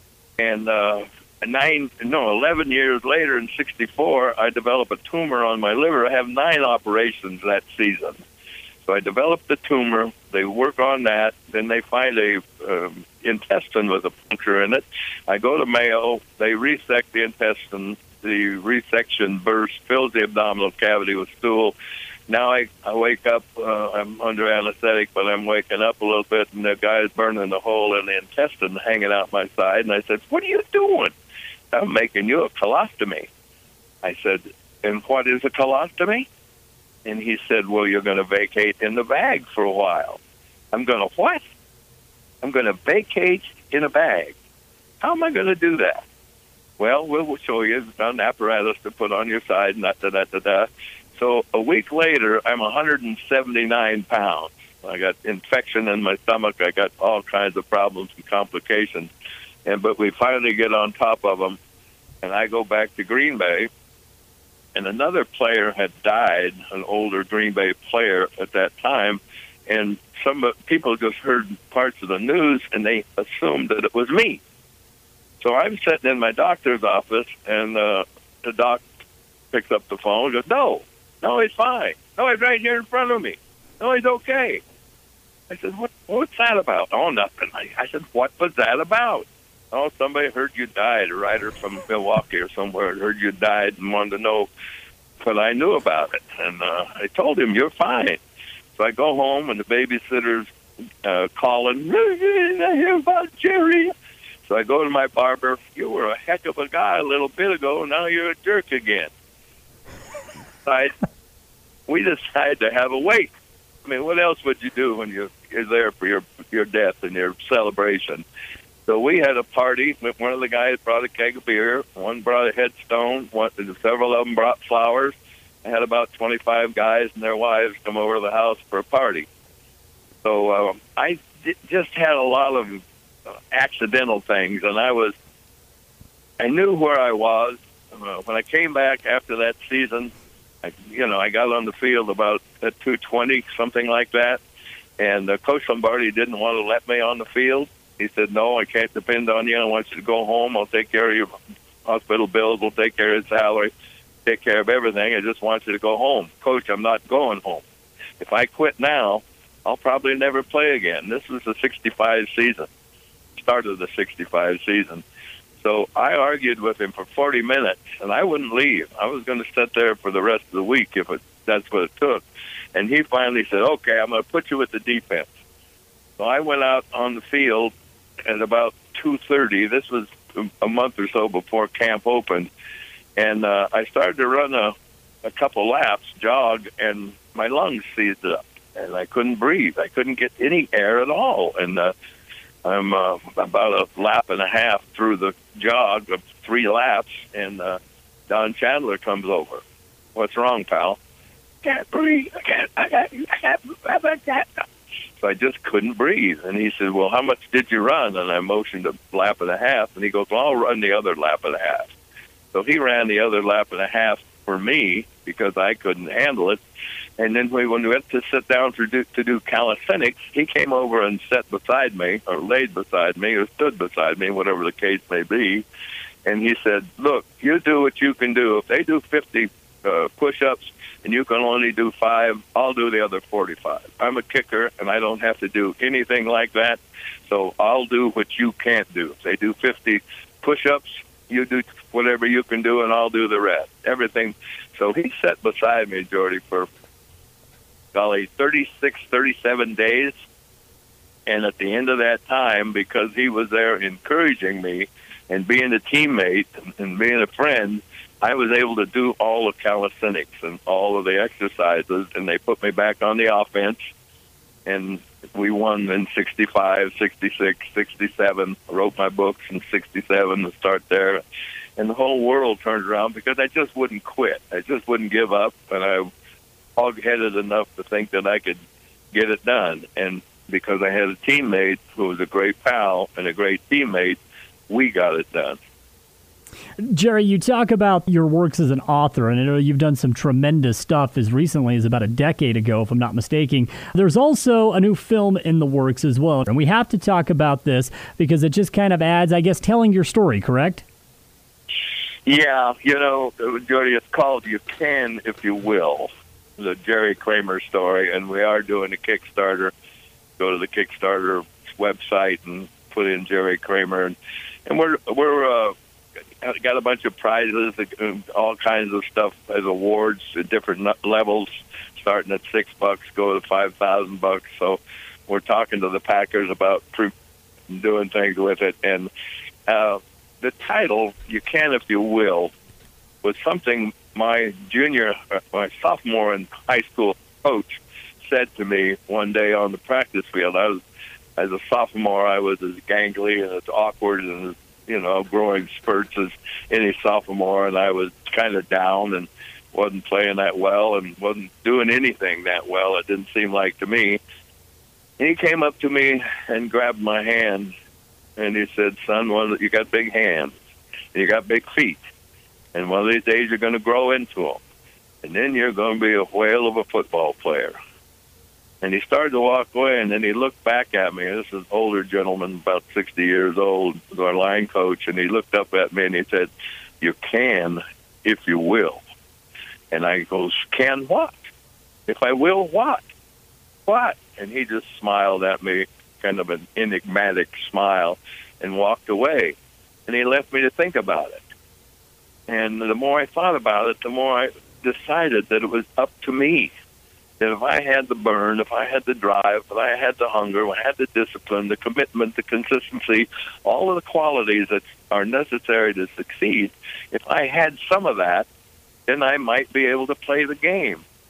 S14: And uh, nine, no, eleven years later, in sixty-four, I developed a tumor on my liver. I have nine operations that season. So I developed the tumor. They work on that. Then they find a um, intestine with a puncture in it. I go to Mayo. They resect the intestine. The resection burst, fills the abdominal cavity with stool. Now I, I wake up. Uh, I'm under anesthetic, but I'm waking up a little bit, and the guy's burning the hole in the intestine hanging out my side. And I said, "What are you doing?" "I'm making you a colostomy." I said, "And what is a colostomy?" And he said, "Well, you're going to vacate in the bag for a while." I'm going to what? I'm going to vacate in a bag. How am I going to do that? Well, we'll show you an apparatus to put on your side, da da da da da. So a week later, I'm one hundred seventy-nine pounds. I got infection in my stomach. I got all kinds of problems and complications. And but we finally get on top of them, and I go back to Green Bay. And another player had died, an older Green Bay player at that time, and some people just heard parts of the news, and they assumed that it was me. So I'm sitting in my doctor's office, and uh, the doc picks up the phone and goes, no, no, he's fine. No, he's right here in front of me. No, he's okay. I said, what? What's that about? Oh, nothing. I, I said, what was that about? Oh, somebody heard you died, a writer from Milwaukee or somewhere heard you died and wanted to know what I knew about it. And uh, I told him, you're fine. So I go home, and the babysitter's uh, calling, I hear about Jerry. So I go to my barber. You were a heck of a guy a little bit ago. Now you're a jerk again. I, we decided to have a wake. I mean, what else would you do when you, you're there for your your death and your celebration? So we had a party. One of the guys brought a keg of beer. One brought a headstone. One, several of them brought flowers. I had about twenty-five guys and their wives come over to the house for a party. So um, I d- just had a lot of uh, accidental things, and I was, I knew where I was. Uh, when I came back after that season, I, you know, I got on the field about at two twenty, something like that, and uh, Coach Lombardi didn't want to let me on the field. He said, no, I can't depend on you. I want you to go home. I'll take care of your hospital bills. We'll take care of your salary, take care of everything. I just want you to go home. Coach, I'm not going home. If I quit now, I'll probably never play again. This was the sixty-five season, start of the sixty-five season. So I argued with him for forty minutes, and I wouldn't leave. I was going to sit there for the rest of the week if it, that's what it took. And he finally said, okay, I'm going to put you with the defense. So I went out on the field at about two thirty. This was a month or so before camp opened. And uh, I started to run a, a couple laps, jog, and my lungs seized up. And I couldn't breathe. I couldn't get any air at all. And uh, I'm uh, about a lap and a half through the jog of three laps, and uh, Don Chandler comes over. What's wrong, pal? Can't breathe. I can't. I can't. I can't. I can't. So I just couldn't breathe. And he said, well, how much did you run? And I motioned a lap and a half. And he goes, well, I'll run the other lap and a half. So he ran the other lap and a half for me because I couldn't handle it. And then we, when we went to sit down to do, to do calisthenics, he came over and sat beside me, or laid beside me, or stood beside me, whatever the case may be. And he said, look, you do what you can do. If they do fifty uh, push-ups and you can only do five, I'll do the other forty-five. I'm a kicker, and I don't have to do anything like that, so I'll do what you can't do. If they do fifty push-ups, you do whatever you can do, and I'll do the rest. Everything. So he sat beside me, Jordy, for golly, thirty-six, thirty-seven days. And at the end of that time, because he was there encouraging me and being a teammate and being a friend, I was able to do all of calisthenics and all of the exercises, and they put me back on the offense. And we won in sixty-five, sixty-six, sixty-seven. I wrote my books in sixty-seven to start there. And the whole world turned around because I just wouldn't quit. I just wouldn't give up, and I hog-headed enough to think that I could get it done. And because I had a teammate who was a great pal and a great teammate, we got it done.
S10: Jerry, you talk about your works as an author, and I know you've done some tremendous stuff as recently as about a decade ago, if I'm not mistaken. There's also a new film in the works as well, and we have to talk about this because it just kind of adds, I guess, telling your story, correct?
S14: Yeah, you know, Jody, it's called You Can If You Will, the Jerry Kramer story, and we are doing a Kickstarter. Go to the Kickstarter website and put in Jerry Kramer, and, and we're we're uh, got a bunch of prizes, all kinds of stuff as awards at different levels, starting at six bucks, go to five thousand bucks. So we're talking to the Packers about pre- doing things with it, and uh, the title "You Can If You Will" was something my junior, my sophomore in high school coach said to me one day on the practice field. I was, as a sophomore, I was as gangly and as awkward and as, you know, growing spurts as any sophomore, and I was kind of down and wasn't playing that well and wasn't doing anything that well, it didn't seem like to me. And he came up to me and grabbed my hand, and he said, son, one, you got big hands, and you got big feet, and one of these days you're going to grow into them, and then you're going to be a whale of a football player. And he started to walk away, and then he looked back at me. This is an older gentleman, about sixty years old, was our line coach, and he looked up at me and he said, you can if you will. And I goes, can what? If I will, what? What? And he just smiled at me, kind of an enigmatic smile, and walked away. And he left me to think about it. And the more I thought about it, the more I decided that it was up to me. That if I had the burn, if I had the drive, if I had the hunger, if I had the discipline, the commitment, the consistency, all of the qualities that are necessary to succeed, if I had some of that, then I might be able to play the game.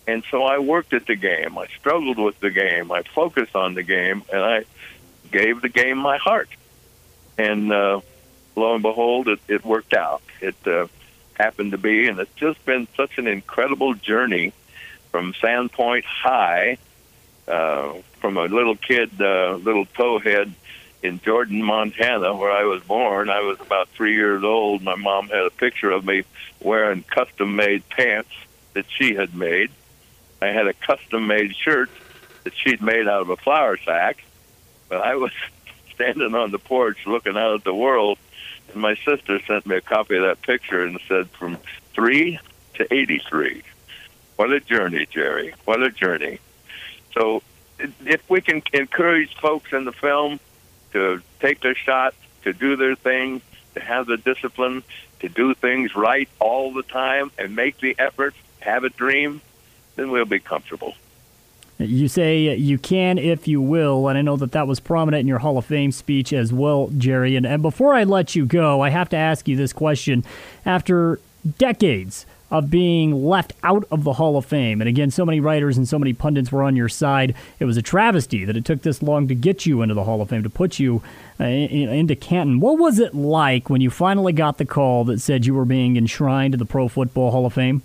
S14: And so I worked at the game. I struggled with the game. I focused on the game, and I gave the game my heart. And uh, lo and behold, it, it worked out. It uh, happened to be, and it's just been such an incredible journey from Sandpoint High, uh, from a little kid, uh, little towhead in Jordan, Montana, where I was born. I was about three years old. My mom had a picture of me wearing custom-made pants that she had made. I had a custom-made shirt that she'd made out of a flour sack. But I was standing on the porch looking out at the world, and my sister sent me a copy of that picture and said, from three to eighty-three. What a journey, Jerry. What a journey. So if we can encourage folks in the film to take their shot, to do their thing, to have the discipline, to do things right all the time and make the effort, have a dream, then we'll be comfortable.
S10: You say you can if you will, and I know that that was prominent in your Hall of Fame speech as well, Jerry. And, and before I let you go, I have to ask you this question. After decades of being left out of the Hall of Fame, and again, so many writers and so many pundits were on your side, it was a travesty that it took this long to get you into the Hall of Fame, to put you uh, in, into Canton. What was it like when you finally got the call that said you were being enshrined to the Pro Football Hall of Fame?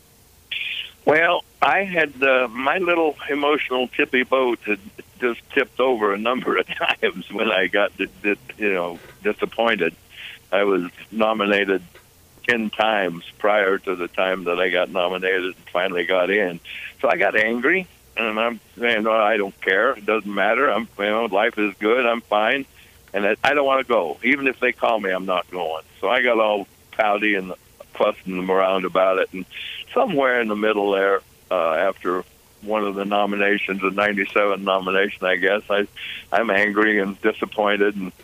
S14: Well, I had uh, my little emotional tippy boat had just tipped over a number of times when I got, di- di- you know, disappointed. I was nominated ten times prior to the time that I got nominated and finally got in. So I got angry, and I'm saying, no, I don't care. It doesn't matter. I'm, you know, life is good. I'm fine, and I, I don't want to go. Even if they call me, I'm not going. So I got all pouty and fussing them around about it, and somewhere in the middle there, uh, after one of the nominations, the ninety-seven nomination, I guess, I, I'm angry and disappointed, and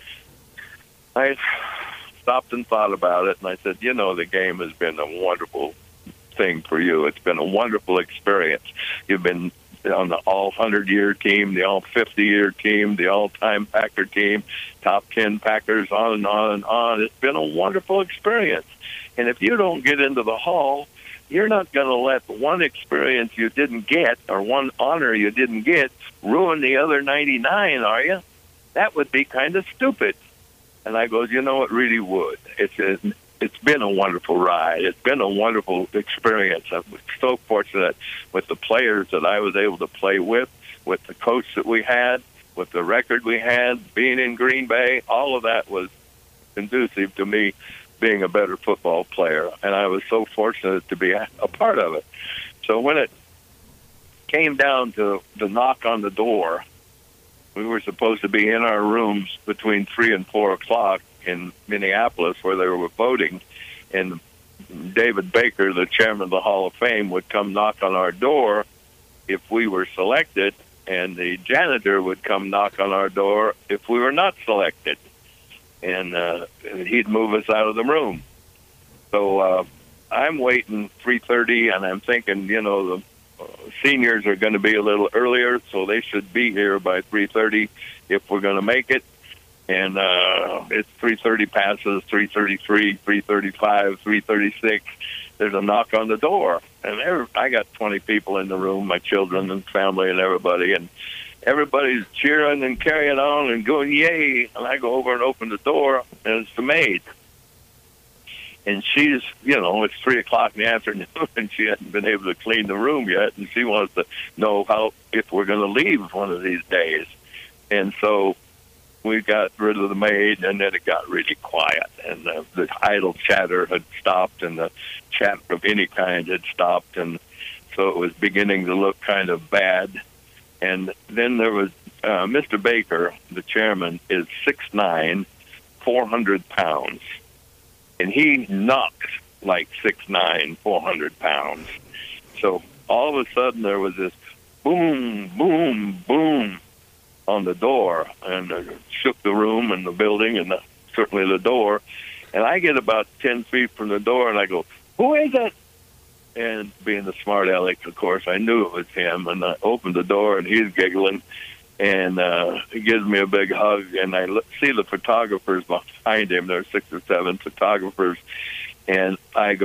S14: I stopped and thought about it, and I said, you know, the game has been a wonderful thing for you. It's been a wonderful experience. You've been on the all hundred-year team, the all fifty-year team, the all-time Packer team, top ten Packers, on and on and on. It's been a wonderful experience. And if you don't get into the Hall, you're not going to let one experience you didn't get or one honor you didn't get ruin the other ninety-nine, are you? That would be kind of stupid. And I goes, you know, it really would. It's a, it's been a wonderful ride. It's been a wonderful experience. I'm so fortunate with the players that I was able to play with, with the coach that we had, with the record we had, being in Green Bay. All of that was conducive to me being a better football player, and I was so fortunate to be a part of it. So when it came down to the knock on the door, we were supposed to be in our rooms between three and four o'clock in Minneapolis where they were voting, and David Baker, the chairman of the Hall of Fame, would come knock on our door if we were selected, and the janitor would come knock on our door if we were not selected. And uh, he'd move us out of the room. So uh, I'm waiting three thirty, and I'm thinking, you know, the uh, seniors are going to be a little earlier, so they should be here by three thirty if we're going to make it. And uh, it's three thirty passes, three thirty-three, three thirty-five, three thirty-six. There's a knock on the door, and every, I got twenty people in the room, my children and family and everybody, and everybody's cheering and carrying on and going, yay. And I go over and open the door, and it's the maid. And she's, you know, it's three o'clock in the afternoon, and she hasn't been able to clean the room yet. And she wants to know how, if we're going to leave one of these days. And so we got rid of the maid, and then it got really quiet. And the, the idle chatter had stopped, and the chat of any kind had stopped. And so it was beginning to look kind of bad. And then there was uh, Mister Baker, the chairman, is six nine, four hundred pounds. And he knocks like six nine, four hundred pounds. So all of a sudden there was this boom, boom, boom on the door. And it shook the room and the building and the, certainly the door. And I get about ten feet from the door, and I go, who is it? And being the smart aleck, of course, I knew it was him. And I opened the door, and he's giggling. And uh, he gives me a big hug. And I look, see the photographers behind him. There are six or seven photographers. And I go,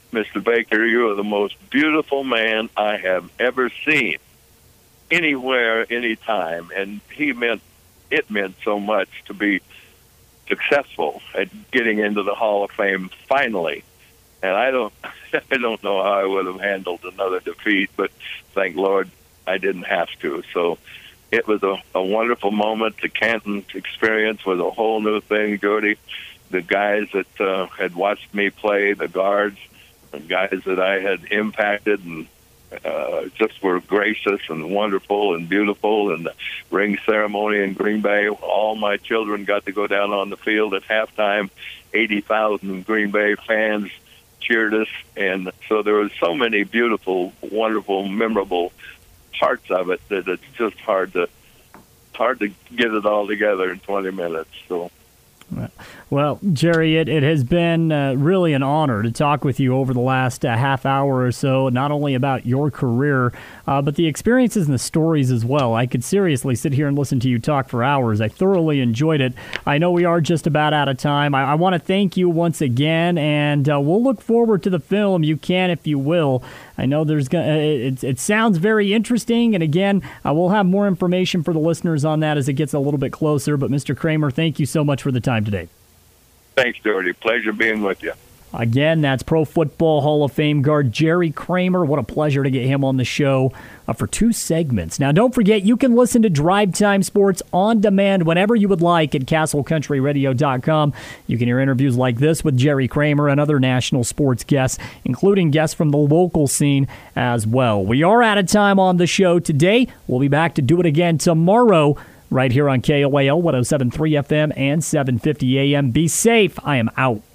S14: Mister Baker, you are the most beautiful man I have ever seen anywhere, anytime. And he meant, it meant so much to be successful at getting into the Hall of Fame finally. And I don't, I don't know how I would have handled another defeat, but thank Lord I didn't have to. So it was a, a wonderful moment. The Canton experience was a whole new thing, Jody. The guys that uh, had watched me play, the guards, the guys that I had impacted and uh, just were gracious and wonderful and beautiful. And the ring ceremony in Green Bay, all my children got to go down on the field at halftime. eighty thousand Green Bay fans cheered us. And so there was so many beautiful, wonderful, memorable parts of it that it's just hard to hard to get it all together in twenty minutes. So.
S10: Well, Jerry, it, it has been uh, really an honor to talk with you over the last uh, half hour or so, not only about your career, uh, but the experiences and the stories as well. I could seriously sit here and listen to you talk for hours. I thoroughly enjoyed it. I know we are just about out of time. I, I want to thank you once again, and uh, we'll look forward to the film. You can, if you will. I know there's gonna, it, it sounds very interesting, and again, uh, we'll have more information for the listeners on that as it gets a little bit closer. But Mister Kramer, thank you so much for the time today.
S14: Thanks, Jordy. Pleasure being with you.
S10: Again, that's Pro Football Hall of Fame guard Jerry Kramer. What a pleasure to get him on the show uh, for two segments. Now, don't forget, you can listen to Drive Time Sports on demand whenever you would like at castle country radio dot com. You can hear interviews like this with Jerry Kramer and other national sports guests, including guests from the local scene as well. We are out of time on the show today. We'll be back to do it again tomorrow, right here on K O A L one oh seven point three F M and seven fifty A M. Be safe. I am out.